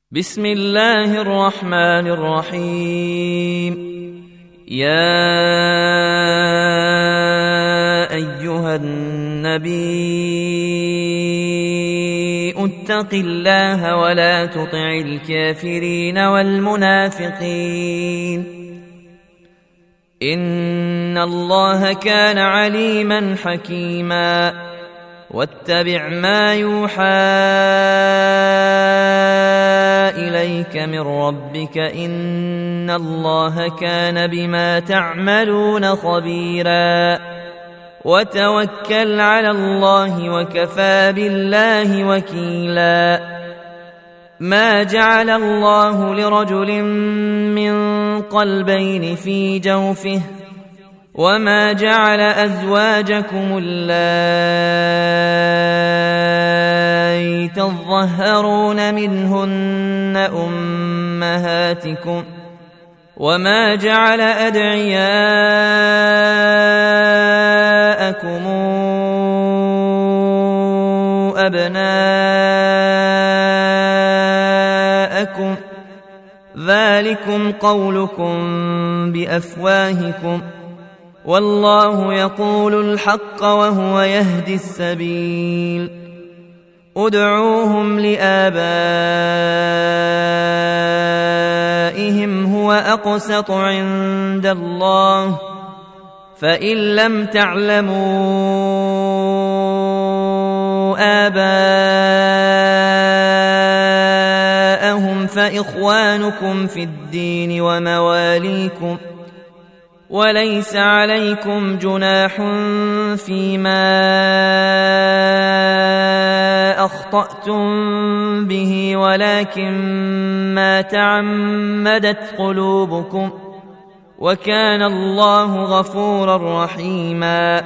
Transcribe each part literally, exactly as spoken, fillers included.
بسم الله الرحمن الرحيم. يا أيها النبي اتق الله ولا تطع الكافرين والمنافقين إن الله كان عليما حكيما. واتبع ما يوحى إليك من ربك إن الله كان بما تعملون خبيرا. وتوكل على الله وكفى بالله وكيلا. ما جعل الله لرجل من قلبين في جوفه وما جعل أزواجكم اللائي تظهرون منهن أمهاتكم وما جعل أدعياءكم أبناءكم ذلكم قولكم بأفواهكم والله يقول الحق وهو يهدي السبيل. ادعوهم لآبائهم هو أقسط عند الله فإن لم تعلموا آباءهم فإخوانكم في الدين ومواليكم وليس عليكم جناح فيما أخطأتم به ولكن ما تعمدت قلوبكم وكان الله غفورا رحيما.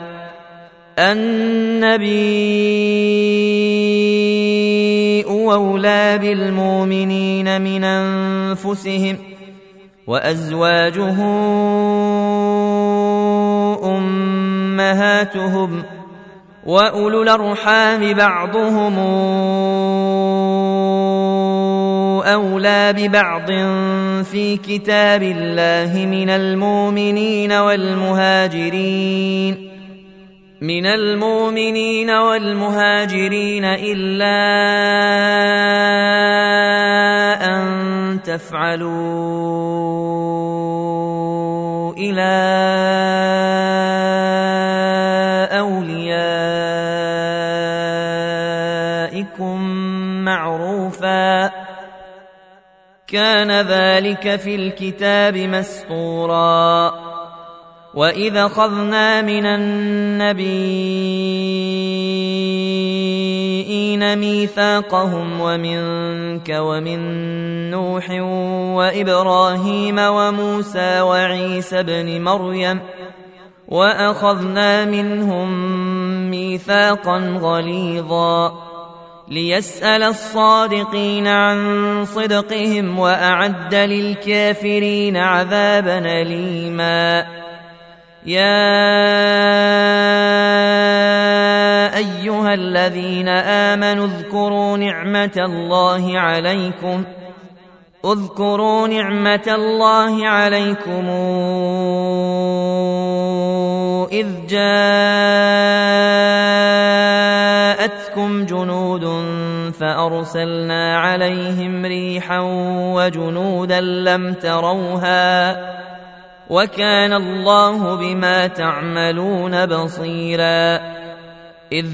النبي أولى بالمؤمنين من أنفسهم وأزواجه أمهاتهم وأولو الأرحام بعضهم أولى ببعض في كتاب الله من المؤمنين والمهاجرين من المؤمنين والمهاجرين إلا أن تفعلوا إلى أوليائكم معروفا كان ذلك في الكتاب مسطورا. وإذا أخذنا من النبيين ميثاقهم ومنك ومن نوح وإبراهيم وموسى وعيسى ابن مريم وأخذنا منهم ميثاقا غليظا ليسأل الصادقين عن صدقهم وأعد للكافرين عذابا أليما. يا أيها الذين آمنوا اذكروا نعمة الله عليكم اذكروا نعمة الله عليكم إذ جاءتكم جنود فأرسلنا عليهم ريحا وجنودا لم تروها وكان الله بما تعملون بصيرا. إذ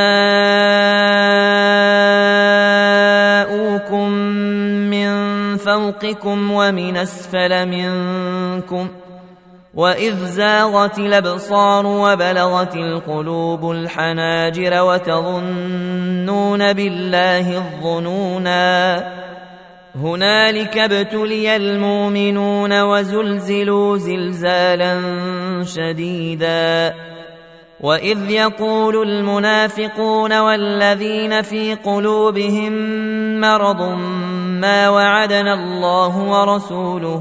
جاءوكم من فوقكم ومن أسفل منكم وإذ زاغت الأبصار وبلغت القلوب الحناجر وتظنون بالله الظنونا هنالك ابتلي المؤمنون وزلزلوا زلزالا شديدا. وإذ يقول المنافقون والذين في قلوبهم مرض ما وعدنا الله ورسوله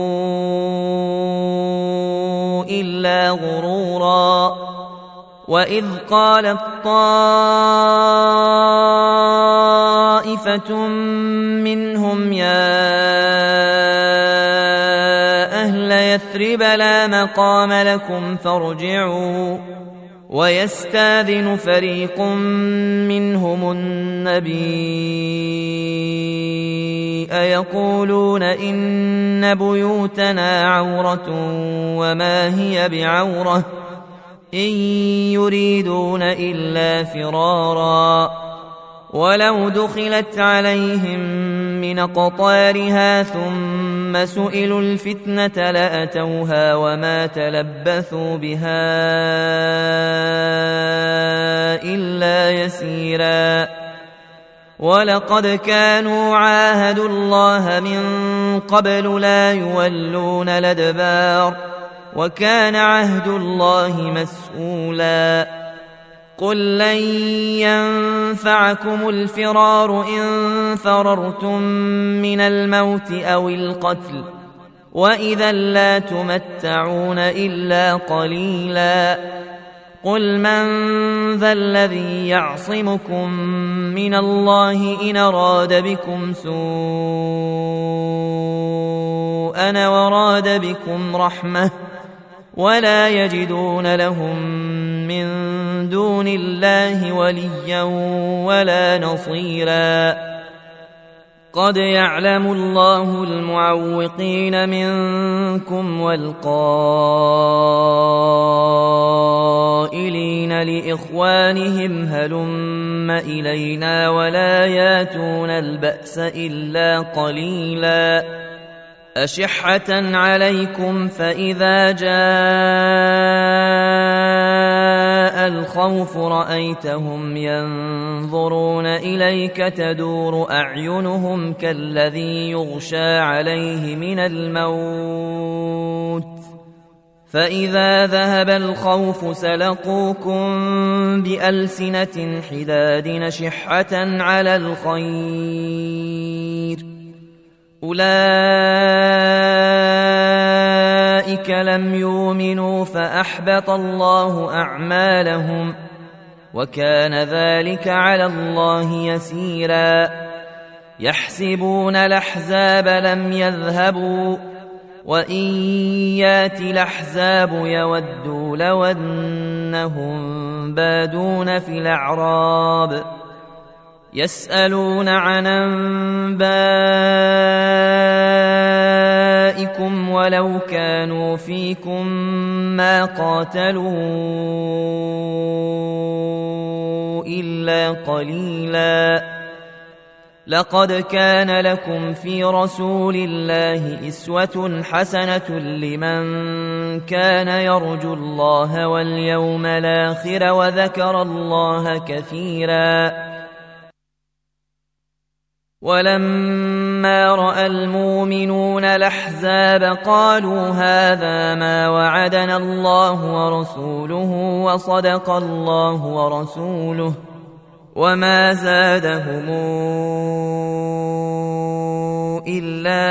إلا غرورا. وإذ قالت طائفة طائفة منهم يا أهل يثرب لا مقام لكم فارجعوا ويستاذن فريق منهم النبي يقولون إن بيوتنا عورة وما هي بعورة إن يريدون إلا فرارا ولو دخلت عليهم من أقطارها ثم سئلوا الفتنة لأتوها وما تلبثوا بها إلا يسيرا ولقد كانوا عاهدوا الله من قبل لا يولون الأدبار وكان عهد الله مسؤولا قل لن ينفعكم الفرار إن فررتم من الموت أو القتل وإذا لا تمتعون إلا قليلا قل من ذا الذي يعصمكم من الله إن أراد بكم سوءا وراد بكم رحمة ولا يجدون لهم من دون الله وليا ولا نصيرا قد يعلم الله المعوقين منكم والقائلين لإخوانهم هلم إلينا ولا ياتون البأس إلا قليلا أشحة عليكم فإذا جاء الخوف رأيتهم ينظرون إليك تدور أعينهم كالذي يغشى عليه من الموت فإذا ذهب الخوف سلقوكم بألسنة حداد نشحة على الخير أولئك لم يؤمنوا فأحبط الله أعمالهم وكان ذلك على الله يسيرا يحسبون الأحزاب لم يذهبوا وإن ياتي الأحزاب يودوا لو أنهم بادون في الأعراب يسألون عن أنبائكم ولو كانوا فيكم ما قاتلوا إلا قليلا لقد كان لكم في رسول الله أسوة حسنة لمن كان يرجو الله واليوم الآخر وذكر الله كثيرا ولما رأى المؤمنون الأحزاب قالوا هذا ما وعدنا الله ورسوله وصدق الله ورسوله وما زادهم إلا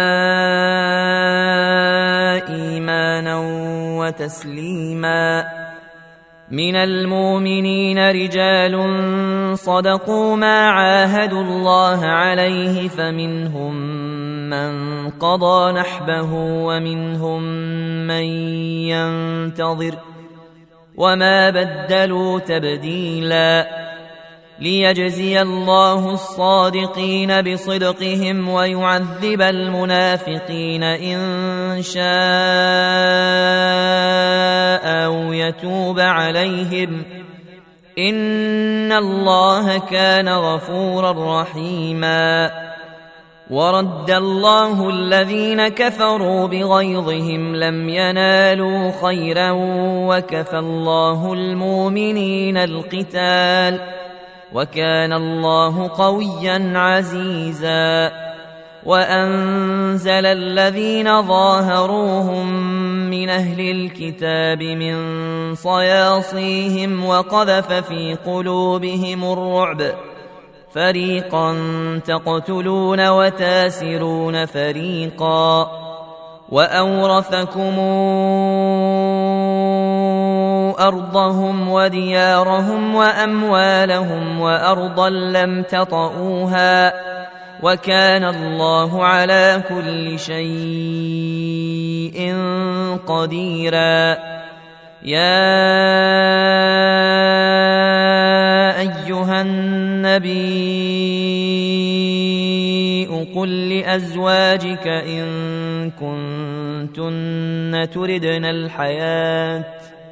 إيمانا وتسليما من المؤمنين رجال صدقوا ما عاهدوا الله عليه فمنهم من قضى نحبه ومنهم من ينتظر وما بدلوا تبديلا ليجزي الله الصادقين بصدقهم ويعذب المنافقين إن شاء أو يتوب عليهم إن الله كان غفورا رحيما ورد الله الذين كفروا بغيظهم لم ينالوا خيرا وكفى الله المؤمنين القتال وكان الله قويا عزيزا وأنزل الذين ظاهروهم من أهل الكتاب من صياصيهم وقذف في قلوبهم الرعب فريقا تقتلون وتاسرون فريقا وأورثكم أرضهم وديارهم وأموالهم وأرضا لم تطئوها وكان الله على كل شيء قديرا. يا أيها النبي قل لأزواجك إن كنتن تردن الحياة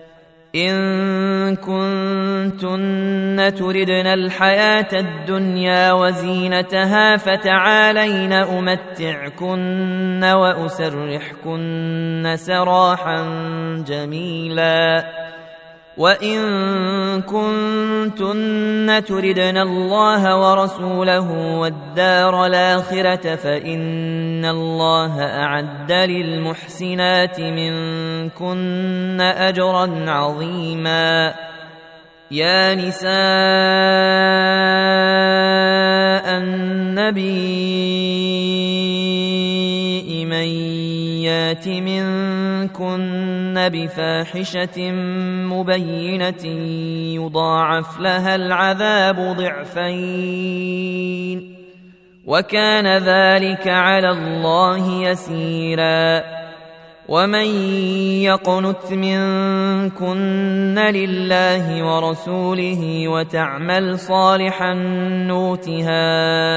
إن كنتن تردن الحياة الدنيا وزينتها فتعالين أمتعكن وأسرحكن سراحا جميلا. وإن كنتن تردن الله ورسوله والدار الآخرة فإن الله أعد للمحسنات منكن أجرا عظيما. يا نساء النبي من يات منكن بفاحشة مبينة يضاعف لها العذاب ضعفين وكان ذلك على الله يسيرا. ومن يقنت منكن لله ورسوله وتعمل صالحا نؤتها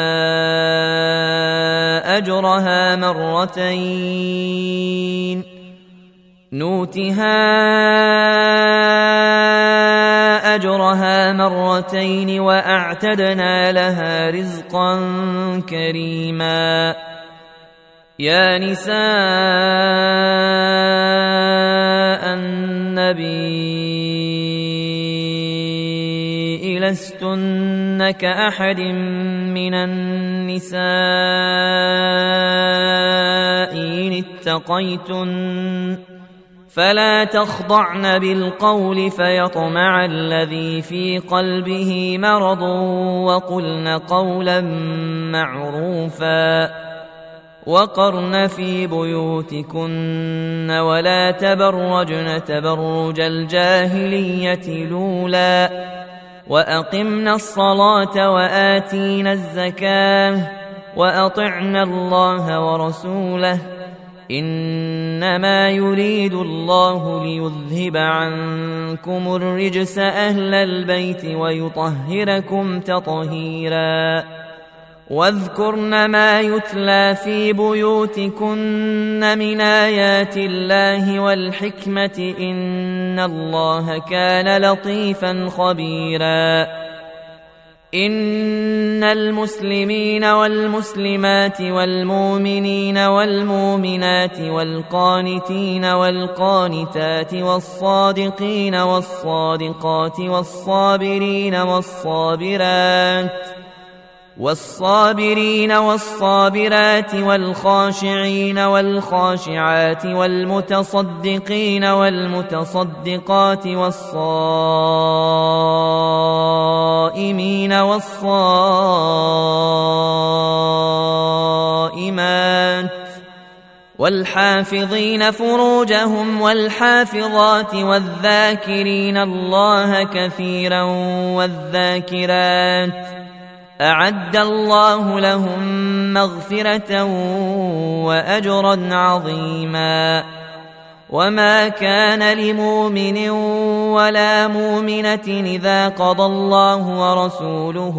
أجرها مرتين نؤتها أجرها مرتين وأعتدنا لها رزقا كريما. يا نساء النبي لستن كأحد من النساء إن اتقيتن فلا تخضعن بالقول فيطمع الذي في قلبه مرض وقلن قولا معروفا. وقرن في بيوتكن ولا تبرجن تبرج الجاهلية الأولى وأقمنا الصلاة وآتينا الزكاة وأطعنا الله ورسوله إنما يريد الله ليذهب عنكم الرجس أهل البيت ويطهركم تطهيرا. واذكرن ما يتلى في بيوتكن من آيات الله والحكمة إن الله كان لطيفا خبيرا. إن المسلمين والمسلمات والمؤمنين والمؤمنات والقانتين والقانتات والصادقين والصادقات والصابرين والصابرات والصابرين والصابرات والخاشعين والخاشعات والمتصدقين والمتصدقات والصائمين والصائمات والحافظين فروجهم والحافظات والذاكرين الله كثيرا والذاكرات أعد الله لهم مغفرة وأجرا عظيما. وما كان لمؤمن ولا مؤمنة إذا قضى الله ورسوله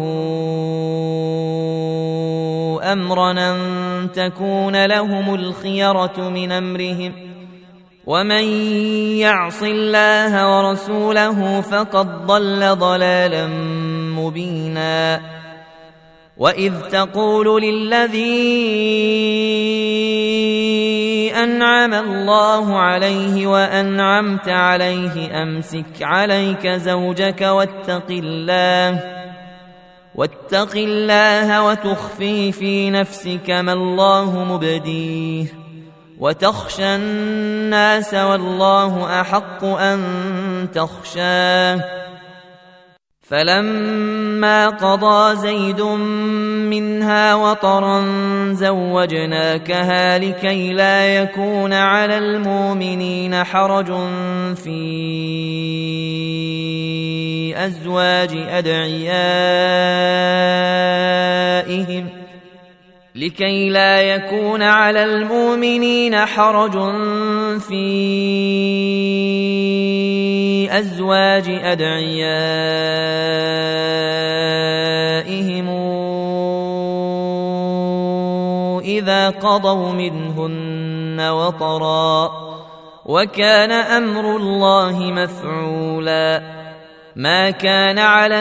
أمرا أن تكون لهم الخيرة من أمرهم ومن يعص الله ورسوله فقد ضل ضلالا مبينا. وإذ تقول للذي أنعم الله عليه وأنعمت عليه أمسك عليك زوجك واتق الله واتق الله وتخفي في نفسك ما الله مبديه وتخشى الناس والله أحق أن تخشاه فلما قضى زيد منها وطرا زوجناكها لكي لا يكون على المؤمنين حرج في أزواج أدعيائهم لكي لا يكون على المؤمنين حرج في أزواج أدعيائهم إذا قضوا منهن وطرا وكان أمر الله مفعولا ما كان على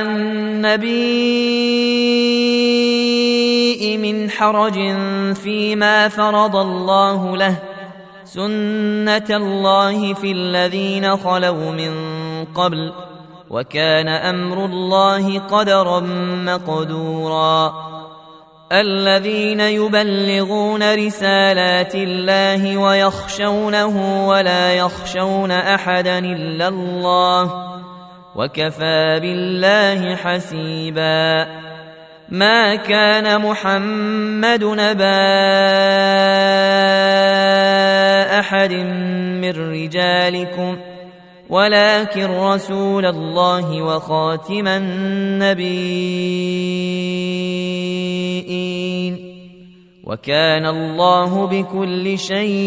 النبي من حرج فيما فرض الله له سنة الله في الذين خلوا من قبل وكان أمر الله قدرا مقدورا الذين يبلغون رسالات الله ويخشونه ولا يخشون أحدا إلا الله وكفى بالله حسيبا ما كان محمد نبا أحد من رجالكم ولكن رسول الله وخاتم النبيين وكان الله بكل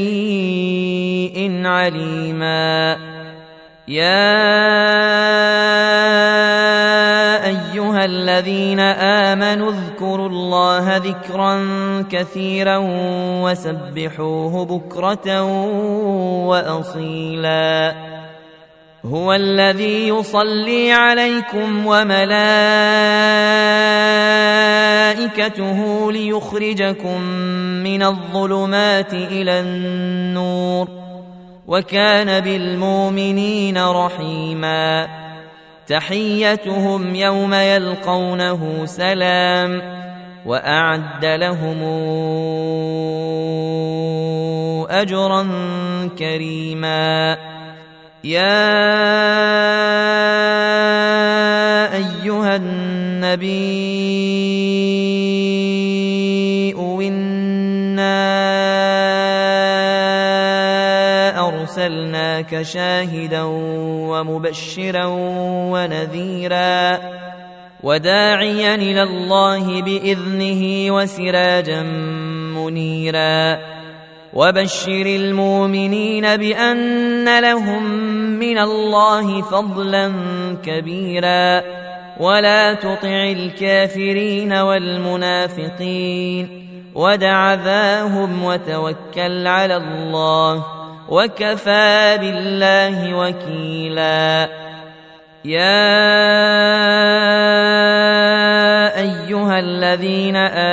شيء عليما يا أيها الذين آمنوا اذكروا الله ذكرا كثيرا وسبحوه بكرة وأصيلا هو الذي يصلي عليكم وملائكته ليخرجكم من الظلمات إلى النور وكان بالمؤمنين رحيما تحيتهم يوم يلقونه سلام وأعد لهم أجرا كريما يا أيها النبي إنا أرسلناك شاهدا ومبشرا ونذيرا وداعيا إلى الله بإذنه وسراجا منيرا وبشر المؤمنين بأن لهم من الله فضلا كبيرا ولا تطع الكافرين والمنافقين ودع ذاهم وتوكل على الله وكفى بالله وكيلا يا أيها الذين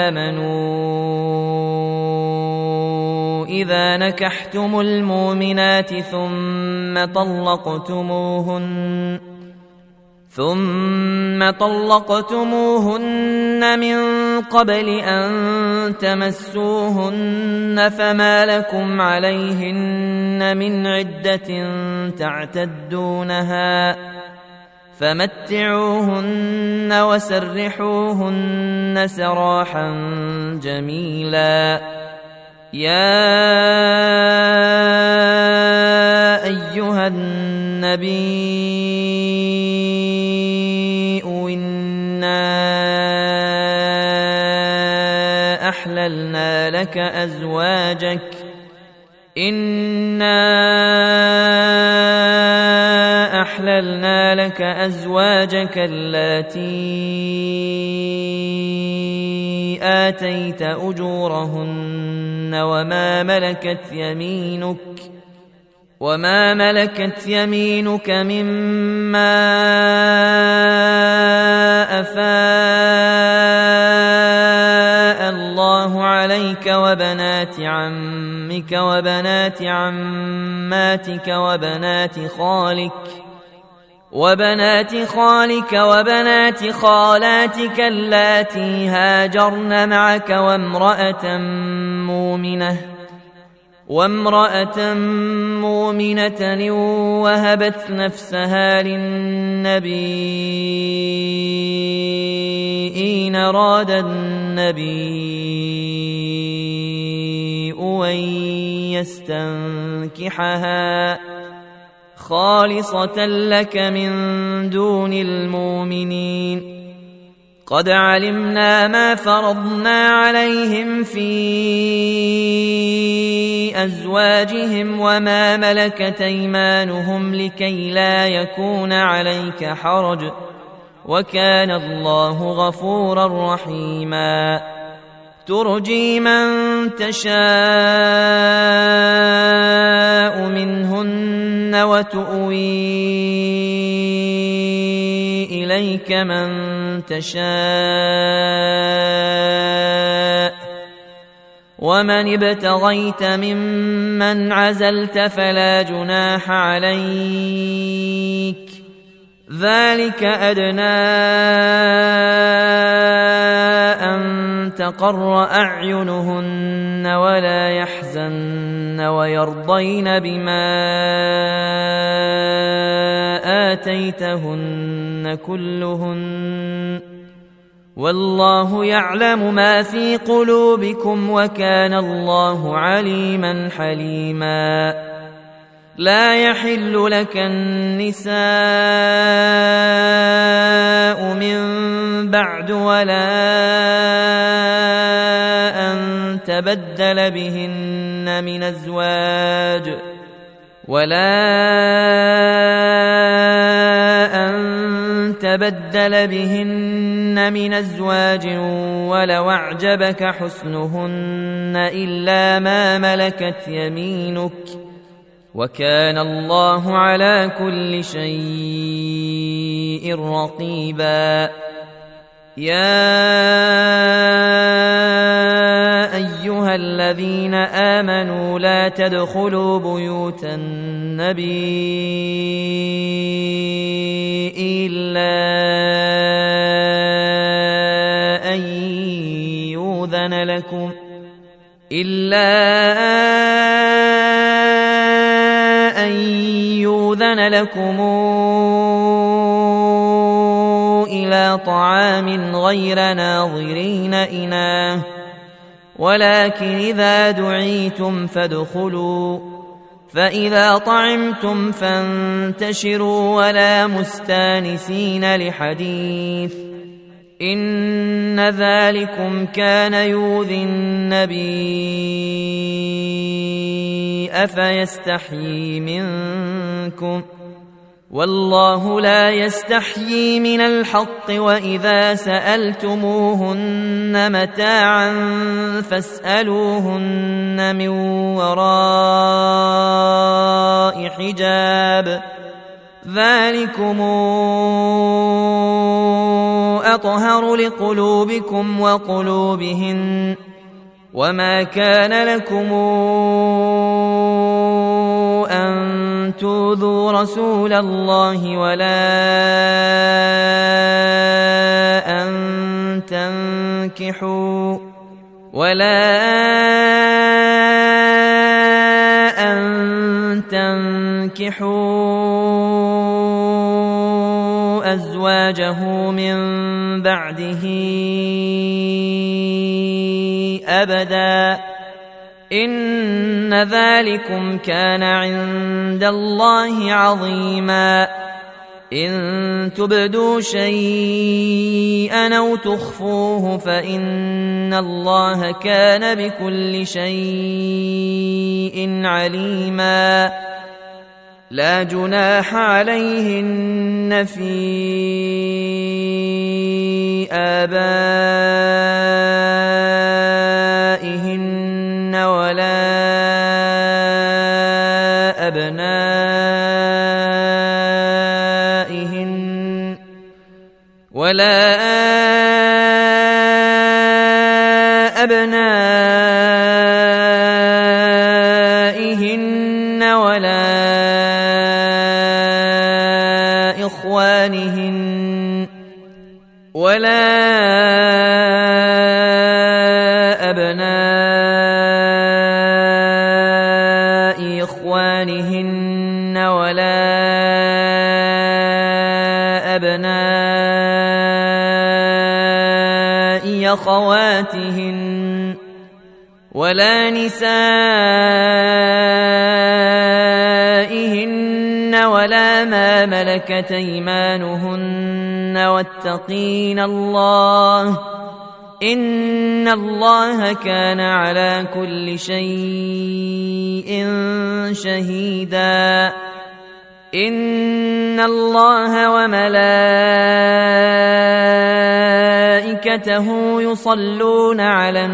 آمنوا إذا نكحتم المؤمنات ثم طلقتموهن ثم طلقتموهن من قبل أن تمسوهن فما لكم عليهن من عدة تعتدونها فمتعوهن وسرحوهن سراحا جميلا يا أيها النبي أحللنا لك أزواجك إنا أحللنا لك أزواجك اللاتي آتيت أجورهن وما ملكت يمينك وما ملكت يمينك مما أفاء الله عليك وبنات عمك وبنات عماتك وبنات خالك وبنات خالك وبنات خالاتك اللاتي هاجرن معك وامرأة مؤمنة وامرأة مؤمنة وهبت نفسها للنبي إن أراد النبي أن يستنكحها خالصة لك من دون المؤمنين قد علمنا ما فرضنا عليهم في أزواجهم وما ملكت أيمانهم لكي لا يكون عليك حرج وكان الله غفورا رحيما ترجي من تشاء منهن وتؤوي إليك من تشاء ومن ابتغيت ممن عزلت فلا جناح عليك ذلك أدنى أن تقر أعينهن ولا يحزن ويرضين بما آتيتهن كلهن والله يعلم ما في قلوبكم وكان الله عليما حليما لا يحل لك النساء من بعد ولا أن تبدل بهن من أزواج ولا أن تبدل بهن من أزواج ولو أعجبك حسنهن إلا ما ملكت يمينك وكان الله على كل شيء رقيبا يا أيها الذين آمنوا لا تدخلوا بيوت النبي إلا أن يؤذن لكم إلا أن يؤذن لكم إلى طعام غير ناظرين إناه ولكن إذا دعيتم فادخلوا فإذا طعمتم فانتشروا ولا مستانسين لحديث إن ذلكم كان يؤذي النبي أفيستحيي منكم والله لا يستحيي من الحق وإذا سألتموهن متاعا فاسألوهن من وراء حجاب ذلكم أطهر لقلوبكم وقلوبهن وما كان لكم أن تؤذوا رسول الله ولا أن تنكحوا ولا أن تنكحوا أزواجه من بعده أبدا إن ذلكم كان عند الله عظيما إن تبدوا شيئا أو تخفوه فإن الله كان بكل شيء عليما لا جناح عليهن في آبائهن ولا أبنائهن ولا أبنائهن ولا إخوانهن ولا أبناء أخواتهن ولا نسائهن ولا ما ملكت أيمانهن واتقين الله إن الله كان على كل شيء شهيدا إن الله وملائكته يصلون على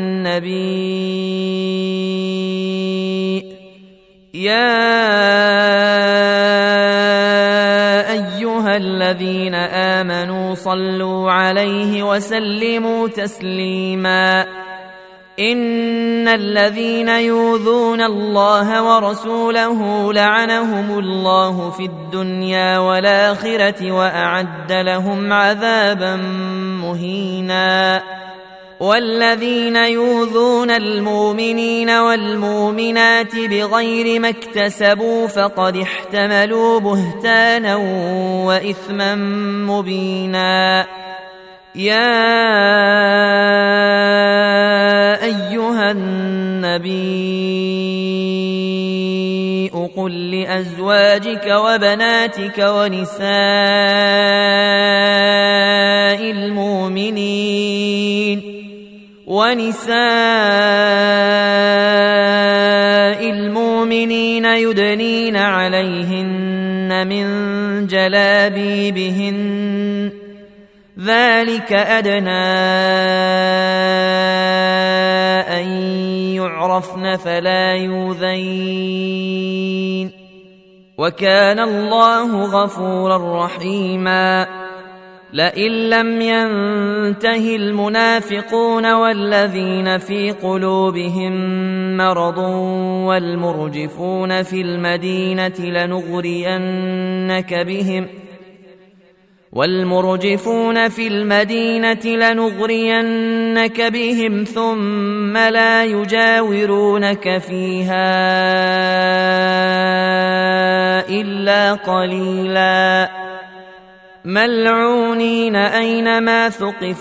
النبي يا أيها الذين آمنوا صلوا عليه وسلموا تسليما إن الذين يؤذون الله ورسوله لعنهم الله في الدنيا والآخرة وأعد لهم عذابا مهينا والذين يؤذون المؤمنين والمؤمنات بغير ما اكتسبوا فقد احتملوا بهتانا وإثما مبينا يا أيها النبي قل لأزواجك وبناتك ونساء المؤمنين ونساء المؤمنين يدنين عليهن من جلابيبهن ذلك أدنى أن يعرفن فلا يؤذين وكان الله غفورا رحيما لئن لم ينته المنافقون والذين في قلوبهم مرض والمرجفون في المدينة لنغرينك بهم والمرجفون في المدينة لنغرينك بهم ثم لا يجاورونك فيها إلا قليلا ملعونين أينما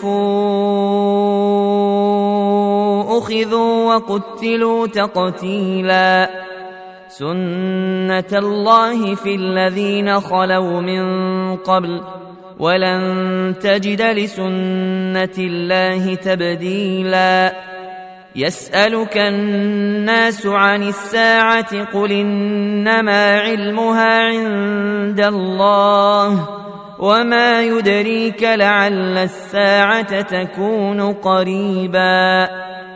ثقفوا أخذوا وقتلوا تقتيلا سنة الله في الذين خلوا من قبل ولن تجد لسنة الله تبديلا يسألك الناس عن الساعة قل إنما علمها عند الله وما يدريك لعل الساعة تكون قريبا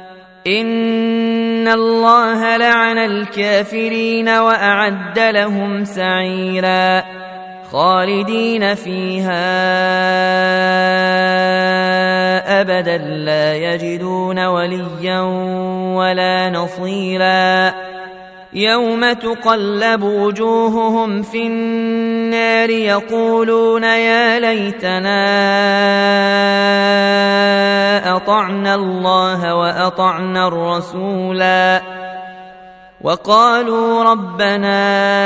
إن الله لعن الكافرين وأعد لهم سعيرا خالدين فيها أبدا لا يجدون وليا ولا نصيرا يوم تقلب وجوههم في النار يقولون يا ليتنا أطعنا الله وأطعنا الرسولا وقالوا ربنا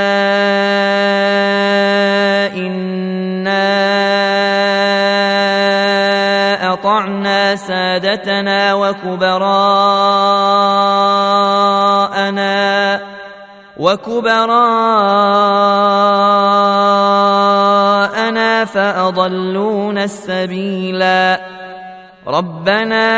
إنا أطعنا سادتنا وكبراءنا وكبراءنا فأضلونا السبيلا ربنا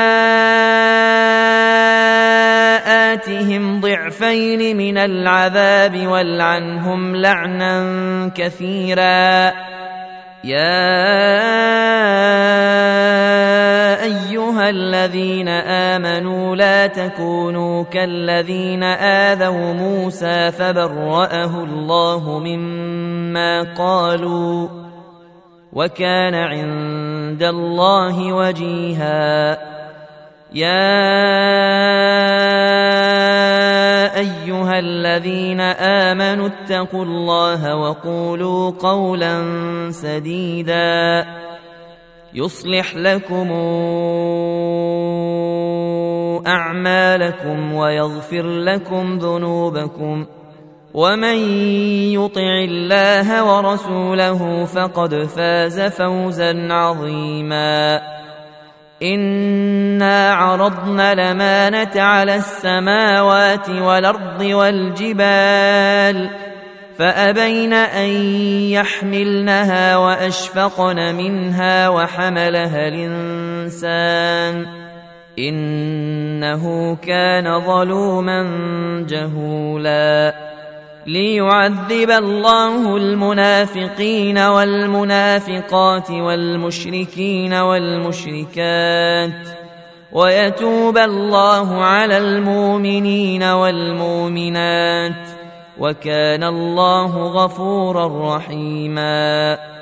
آتهم ضعفين من العذاب والعنهم لعنا كثيرا يا أيها الذين آمنوا لا تكونوا كالذين آذوا موسى فبرأه الله مما قالوا وكان عند الله وجيها يا أيها الذين آمنوا اتقوا الله وقولوا قولا سديدا يصلح لكم أعمالكم ويغفر لكم ذنوبكم ومن يطع الله ورسوله فقد فاز فوزا عظيما إنا عرضنا الأمانة على السماوات والأرض والجبال فأبين أن يحملنها وأشفقن منها وحملها الإنسان إنه كان ظلوما جهولا ليعذب الله المنافقين والمنافقات والمشركين والمشركات ويتوب الله على المؤمنين والمؤمنات وكان الله غفورا رحيما